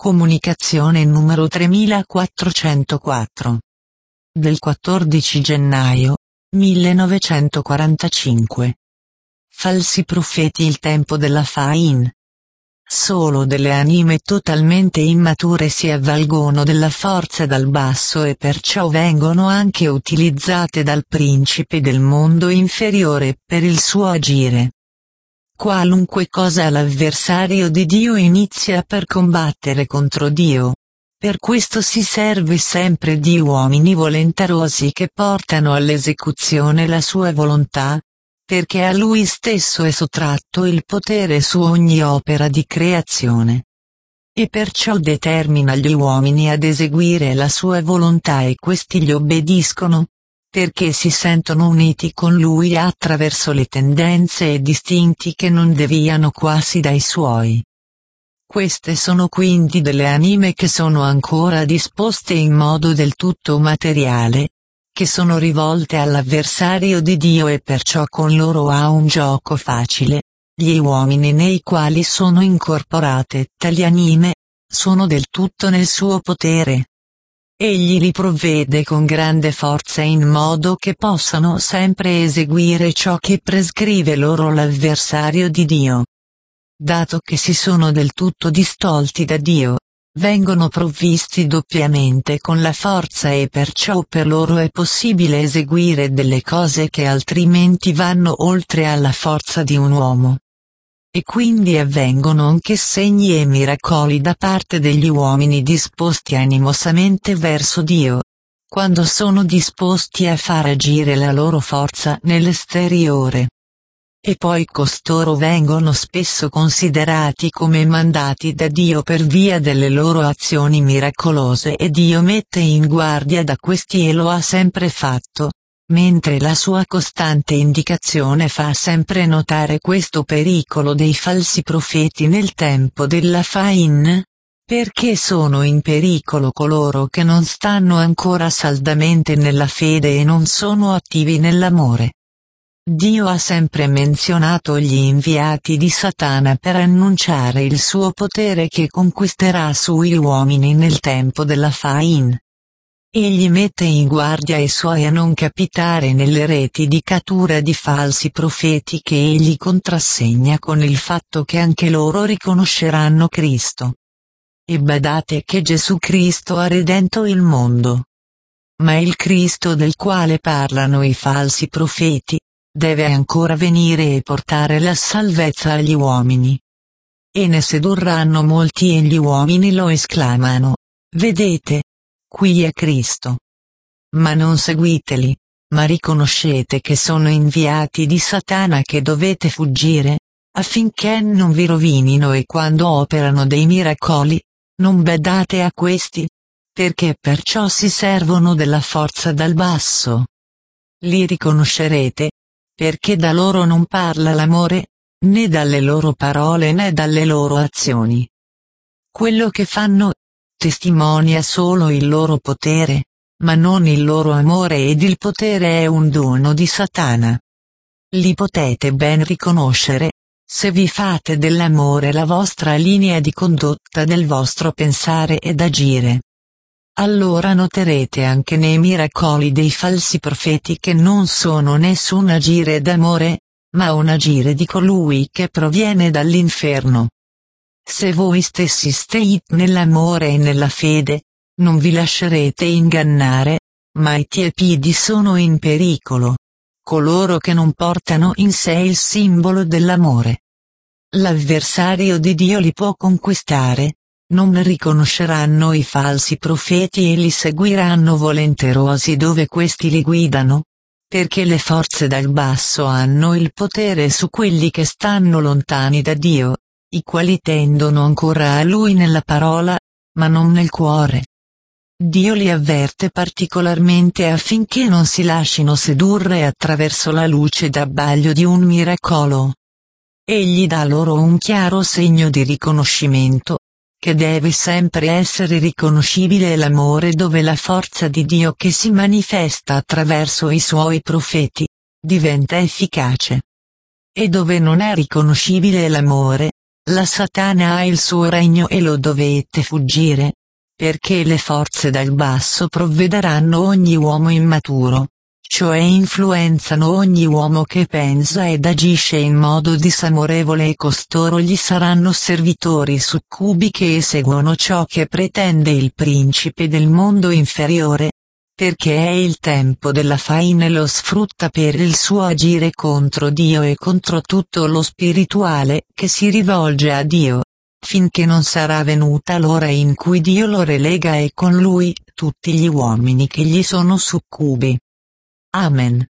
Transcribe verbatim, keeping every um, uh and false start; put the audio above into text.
Comunicazione numero tremilaquattrocentoquattro. Del quattordici gennaio millenovecentoquarantacinque. Falsi profeti. Il tempo della Fain. Solo delle anime totalmente immature si avvalgono della forza dal basso e perciò vengono anche utilizzate dal principe del mondo inferiore per il suo agire. Qualunque cosa l'avversario di Dio inizia per combattere contro Dio. Per questo si serve sempre di uomini volenterosi che portano all'esecuzione la sua volontà, perché a lui stesso è sottratto il potere su ogni opera di creazione. E perciò determina gli uomini ad eseguire la sua volontà e questi gli obbediscono, perché si sentono uniti con lui attraverso le tendenze e distinti che non deviano quasi dai suoi. Queste sono quindi delle anime che sono ancora disposte in modo del tutto materiale, che sono rivolte all'avversario di Dio e perciò con loro ha un gioco facile. Gli uomini nei quali sono incorporate tali anime, sono del tutto nel suo potere. Egli li provvede con grande forza in modo che possano sempre eseguire ciò che prescrive loro l'avversario di Dio. Dato che si sono del tutto distolti da Dio, vengono provvisti doppiamente con la forza e perciò per loro è possibile eseguire delle cose che altrimenti vanno oltre alla forza di un uomo. E quindi avvengono anche segni e miracoli da parte degli uomini disposti animosamente verso Dio, quando sono disposti a far agire la loro forza nell'esteriore. E poi costoro vengono spesso considerati come mandati da Dio per via delle loro azioni miracolose e Dio mette in guardia da questi e lo ha sempre fatto, mentre la sua costante indicazione fa sempre notare questo pericolo dei falsi profeti nel tempo della Fain, perché sono in pericolo coloro che non stanno ancora saldamente nella fede e non sono attivi nell'amore. Dio ha sempre menzionato gli inviati di Satana per annunciare il suo potere che conquisterà sugli uomini nel tempo della Fain. Egli mette in guardia i suoi a non capitare nelle reti di cattura di falsi profeti che egli contrassegna con il fatto che anche loro riconosceranno Cristo. E badate che Gesù Cristo ha redento il mondo. Ma il Cristo del quale parlano i falsi profeti deve ancora venire e portare la salvezza agli uomini. E ne sedurranno molti e gli uomini lo esclamano: vedete, qui è Cristo. Ma non seguiteli, ma riconoscete che sono inviati di Satana che dovete fuggire, affinché non vi rovinino e quando operano dei miracoli, non badate a questi, perché perciò si servono della forza dal basso. Li riconoscerete, perché da loro non parla l'amore, né dalle loro parole né dalle loro azioni. Quello che fanno testimonia solo il loro potere, ma non il loro amore ed il potere è un dono di Satana. Li potete ben riconoscere, se vi fate dell'amore la vostra linea di condotta del vostro pensare ed agire. Allora noterete anche nei miracoli dei falsi profeti che non sono nessun agire d'amore, ma un agire di colui che proviene dall'inferno. Se voi stessi state nell'amore e nella fede, non vi lascerete ingannare, ma i tiepidi sono in pericolo. Coloro che non portano in sé il simbolo dell'amore. L'avversario di Dio li può conquistare. Non riconosceranno i falsi profeti e li seguiranno volenterosi dove questi li guidano, perché le forze dal basso hanno il potere su quelli che stanno lontani da Dio, i quali tendono ancora a Lui nella parola, ma non nel cuore. Dio li avverte particolarmente affinché non si lascino sedurre attraverso la luce d'abbaglio di un miracolo. Egli dà loro un chiaro segno di riconoscimento, che deve sempre essere riconoscibile l'amore dove la forza di Dio che si manifesta attraverso i suoi profeti, diventa efficace. E dove non è riconoscibile l'amore, La Satana ha il suo regno e lo dovete fuggire. Perché le forze dal basso provvederanno ogni uomo immaturo, cioè influenzano ogni uomo che pensa ed agisce in modo disamorevole e costoro gli saranno servitori succubi che eseguono ciò che pretende il principe del mondo inferiore. Perché è il tempo della faina e lo sfrutta per il suo agire contro Dio e contro tutto lo spirituale che si rivolge a Dio, finché non sarà venuta l'ora in cui Dio lo relega e con lui tutti gli uomini che gli sono succubi. Amen.